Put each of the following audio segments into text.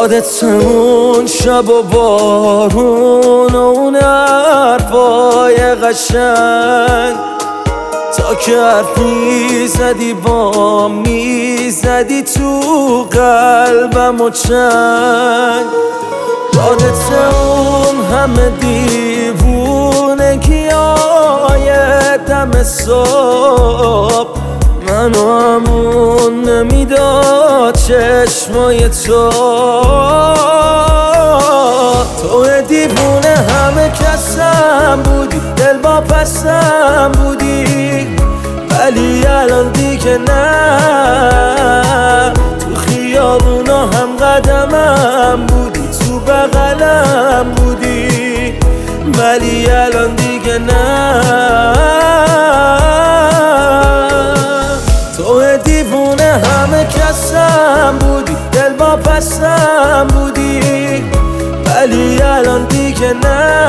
یادت اون شب و بارون و اون حرفای قشنگ، تا که حرف میزدی با میزدی تو قلبم و چنگ. یادت اون همه دیوونگی‌های دم صبح، منو همون نمیداد چشمای تو دیوونه همه کسم بودی، دل با پسم بودی، ولی الان دیگه نه. تو خیابونا هم قدمم بودی، تو بغلم بودی، ولی الان دیگه نه. تو دیوونه همه کسم بودی، دل با پسم بودی، ولی الان دیگه نه.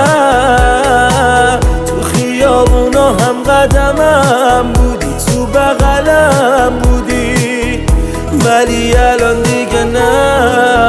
تو خیابونا هم قدمم بودی، تو بغلم بودی، ولی الان دیگه نه.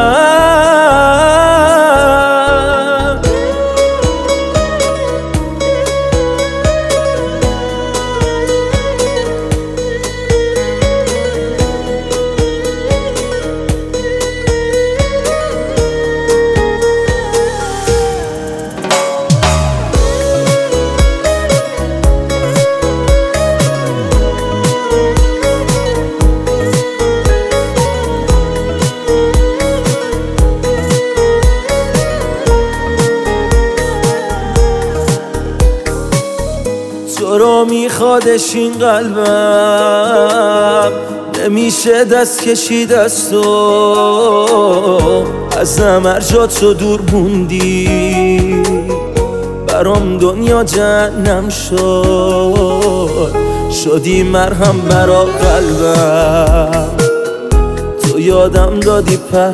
تو رو میخوادش این قلبم، نمیشه دست کشید از تو. از هر جا تو دور موندی، برام دنیا جهنم شد. شدی مرهم برا قلبم، تو یادم دادی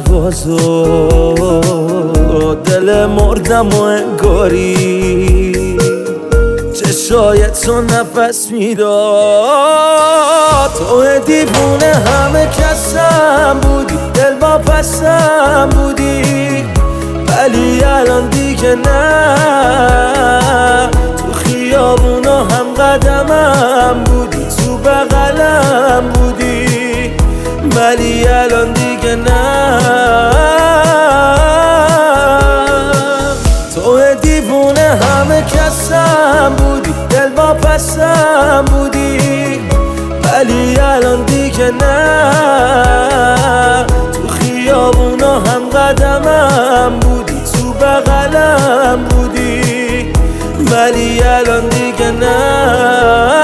پروازو، دل مردم و انگاری چشای تو نفس میداد. تو دیوونه همه کسم بودی، دل با پسم بودی، ولی الان دیگه نه. تو خیابونا هم قدمم بودی، تو بغلم بودی، ولی الان دیگه نه. تو دیوونه همه کسم بودی، دل با پسم بودی، ولی الان دیگه نه. تو خیابونا هم قدمم بودی، تو بغلم بودی، ولی الان دیگه نه.